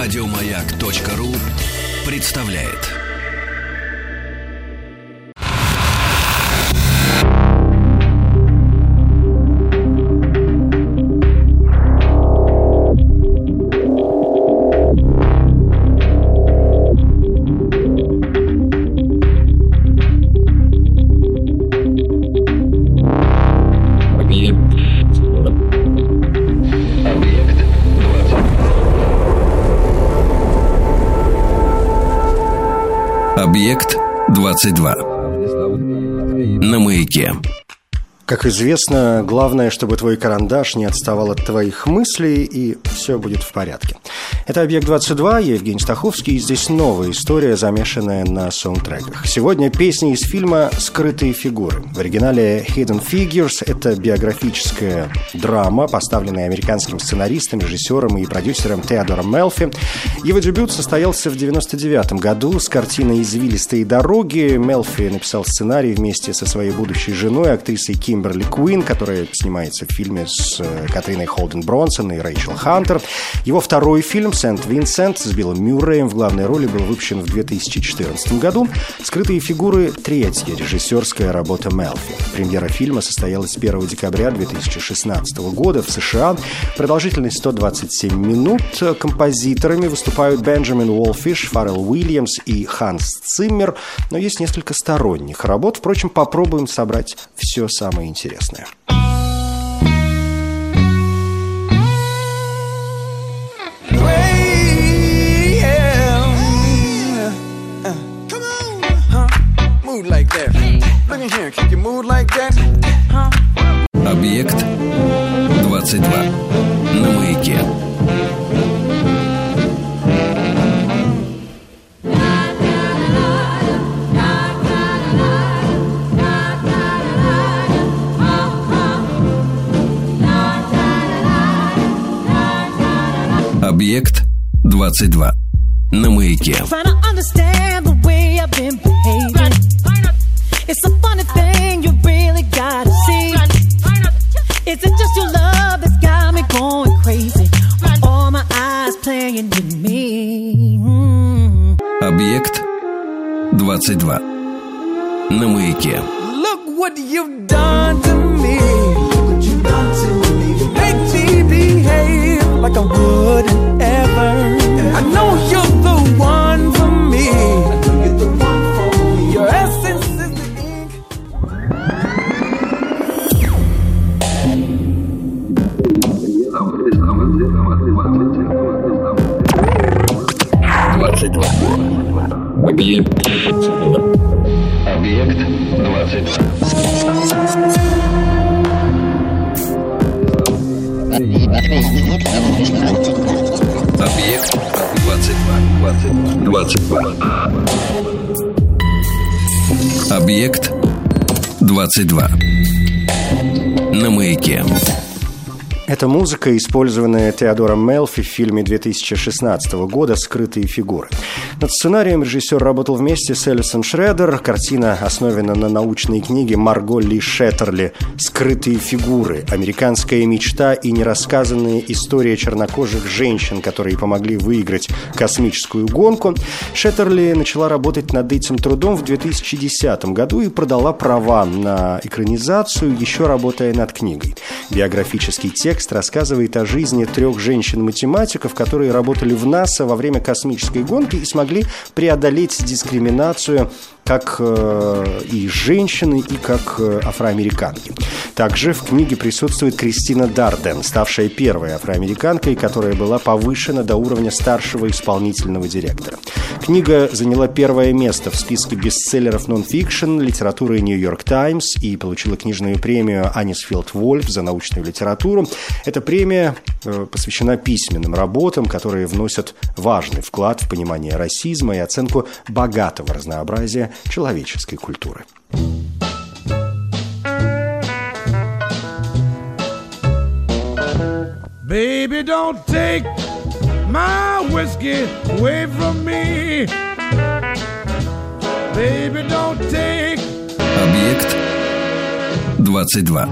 Радиомаяк.ру представляет. Объект 22. На маяке. Как известно, главное, чтобы твой карандаш не отставал от твоих мыслей, и все будет в порядке. Это «Объект-22», я Евгений Стаховский, и здесь новая история, замешанная на саундтреках. Сегодня песни из фильма «Скрытые фигуры». В оригинале «Hidden Figures» — это биографическая драма, поставленная американским сценаристом, режиссером и продюсером Теодором Мелфи. Его дебют состоялся в 1999 году с картиной «Извилистые дороги». Мелфи написал сценарий вместе со своей будущей женой, актрисой Кимберли Куин, которая снимается в фильме с Катриной Холден Бронсон и Рэйчел Хантер. Его второй фильм «Сент-Винсент» с Биллом Мюрреем в главной роли был выпущен в 2014 году. «Скрытые фигуры» — третья режиссерская работа Мелфи. Премьера фильма состоялась 1 декабря 2016 года в США. Продолжительность 127 минут. Композиторами выступают Бенджамин Уолфиш, Фаррелл Уильямс и Ханс Циммер. Но есть несколько сторонних работ. Впрочем, попробуем собрать все самое интересное. Объект 22. На маяке. Объект 22. На маяке. It's a funny thing you really gotta see. Is it just your love that's got me going crazy? With all my eyes playing with me. Объект 22. На маяке. Look what you've done to me. Look what you've done to me. Make me behave like I wouldn't ever. I know you're the one for me. I know you're the one for me. Your essence is the ink. 22. Объект 22. Объект 22. Объект 22. На маяке. Это музыка, использованная Теодором Мелфи в фильме 2016 года «Скрытые фигуры». Над сценарием режиссер работал вместе с Элисон Шредер. Картина основана на научной книге Марго Ли Шеттерли «Скрытые фигуры. Американская мечта и нерассказанная история чернокожих женщин, которые помогли выиграть космическую гонку». Шеттерли начала работать над этим трудом в 2010 году и продала права на экранизацию, еще работая над книгой. Биографический текст рассказывает о жизни 3 женщин-математиков, которые работали в НАСА во время космической гонки и смогли преодолеть дискриминацию как и женщины, и как афроамериканки. Также в книге присутствует Кристина Дарден, ставшая первой афроамериканкой, которая была повышена до уровня старшего исполнительного директора. Книга заняла 1 место в списке бестселлеров нон-фикшн литературы «Нью-Йорк Таймс» и получила книжную премию Анисфилд Вольф за научную литературу. Эта премия посвящена письменным работам, которые вносят важный вклад в понимание расизма и оценку богатого разнообразия человеческой культуры. Baby, don't take my whiskey away from me. Baby, don't take. Объект 22.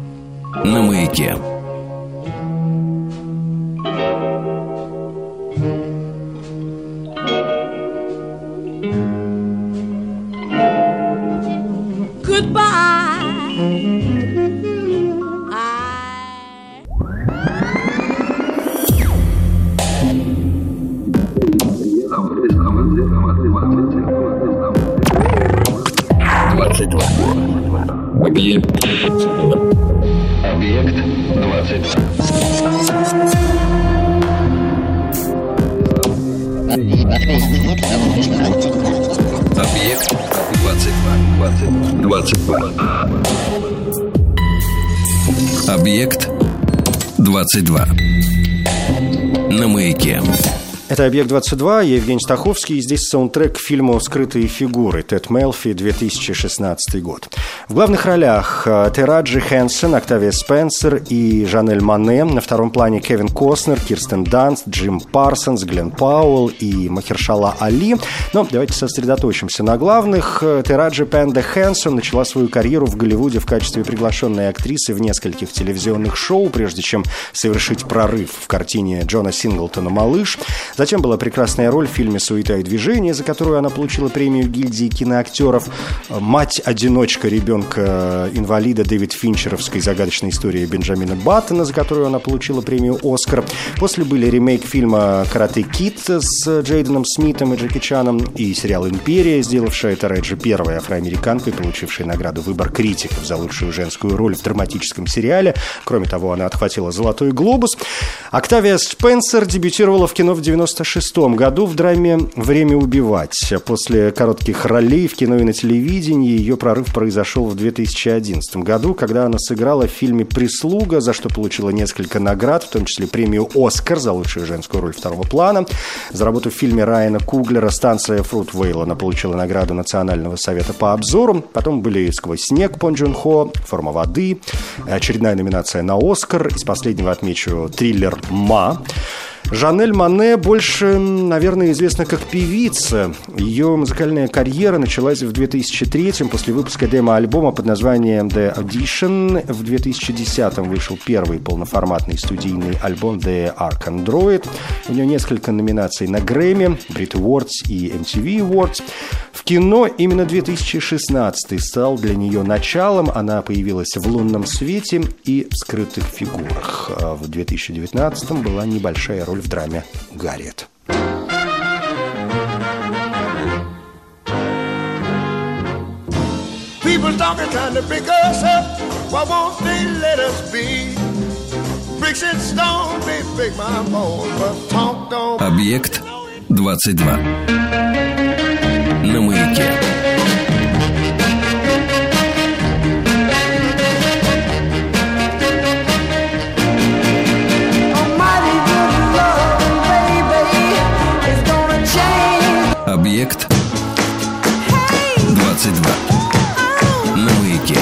На маяке. Объект 22. Объект 22. Объект 22. На маяке. Это «Объект-22», я Евгений Стаховский, и здесь саундтрек к фильму «Скрытые фигуры» Тед Мелфи, 2016 год. В главных ролях Тераджи Хэнсон, Октавия Спенсер и Жанель Мане. На втором плане Кевин Костнер, Кирстен Данст, Джим Парсонс, Глен Пауэлл и Махершала Али. Но давайте сосредоточимся на главных. Тераджи Пенда Хэнсон начала свою карьеру в Голливуде в качестве приглашенной актрисы в нескольких телевизионных шоу, прежде чем совершить прорыв в картине Джона Синглтона «Малыш». Затем была прекрасная роль в фильме «Суета и движение», за которую она получила премию гильдии киноактеров. Мать-одиночка ребенка-инвалида Дэвид Финчеровской загадочной истории Бенджамина Баттона, за которую она получила премию «Оскар». После были ремейк фильма «Карате Кид» с Джейденом Смитом и Джеки Чаном и сериал «Империя», сделавшая Тераджи первой афроамериканкой, получившей награду «Выбор критиков» за лучшую женскую роль в драматическом сериале. Кроме того, она отхватила «Золотой глобус». Октавия Спенсер дебютировала в кино в 1996 году в драме «Время убивать». После коротких ролей в кино и на телевидении ее прорыв произошел в 2011 году, когда она сыграла в фильме «Прислуга», за что получила несколько наград, в том числе премию «Оскар» за лучшую женскую роль второго плана. За работу в фильме Райана Куглера «Станция Фрутвейл» она получила награду Национального совета по обзору. Потом были «Сквозь снег» Пон Джун Хо, «Форма воды», очередная номинация на «Оскар». Из последнего отмечу триллер «Ма». Жанель Мане больше, наверное, известна как певица. Ее музыкальная карьера началась в 2003-м после выпуска демо-альбома под названием «The Audition». В 2010-м вышел первый полноформатный студийный альбом «The Ark Android». У нее несколько номинаций на Грэмми, Brit Awards и MTV Awards. В кино именно 2016 стал для нее началом. Она появилась в «Лунном свете» и в «Скрытых фигурах». В 2019-м была небольшая роль в драме «Гарриет». People talking, trying to break us up. Why won't they let us be? Bricks and stone, they break my bones, but talk don't. Объект 22. На маяке. Объект 22. На маяке.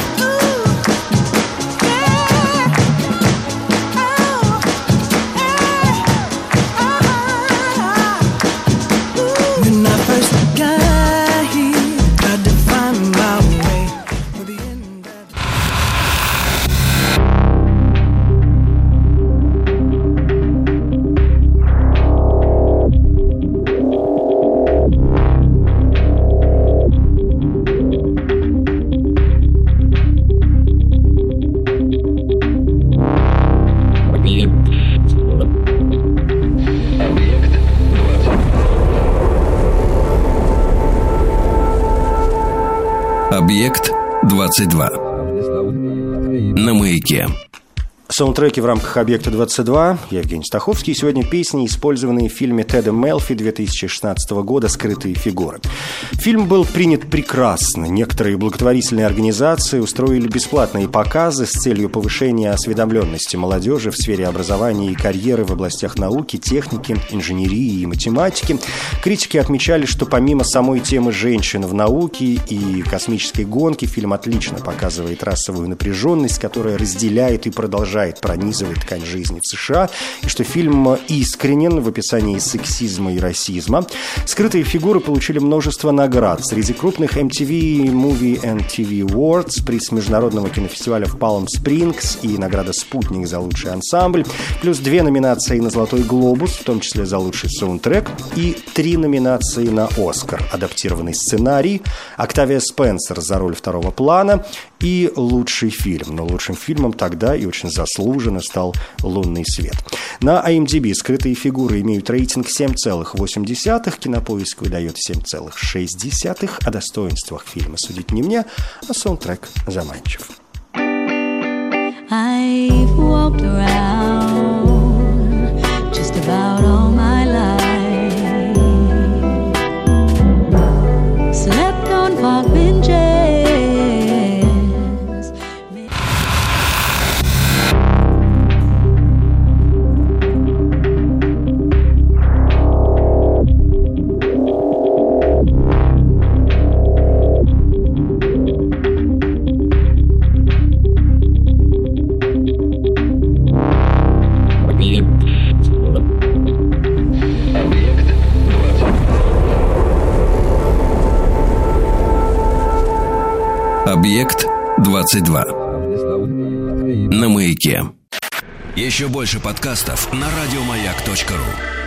Объект 22. На маяке. Саундтреки в рамках «Объекта-22». Я Евгений Стаховский. И сегодня песни, использованные в фильме Теда Мелфи 2016 года «Скрытые фигуры». Фильм был принят прекрасно. Некоторые благотворительные организации устроили бесплатные показы с целью повышения осведомленности молодежи в сфере образования и карьеры в областях науки, техники, инженерии и математики. Критики отмечали, что помимо самой темы женщин в науке и космической гонки, фильм отлично показывает расовую напряженность, которая разделяет и продолжает пронизывает ткань жизни в США, и что фильм искренен в описании сексизма и расизма. «Скрытые фигуры» получили множество наград. Среди крупных MTV Movie and TV Awards, приз международного кинофестиваля в Палм-Спрингс и награда «Спутник» за лучший ансамбль, плюс 2 номинации на «Золотой глобус», в том числе за лучший саундтрек, и 3 номинации на «Оскар». Адаптированный сценарий, Октавия Спенсер за роль второго плана и лучший фильм. Но лучшим фильмом тогда и очень заслуженно стал «Лунный свет». На IMDb «Скрытые фигуры» имеют рейтинг 7,8, Кинопоиск выдает 7,6. О достоинствах фильма судить не мне, а саундтрек заманчив. I've walked around just about all my life, slept on park benches. Объект 22. На маяке. Еще больше подкастов на радиомаяк.ру.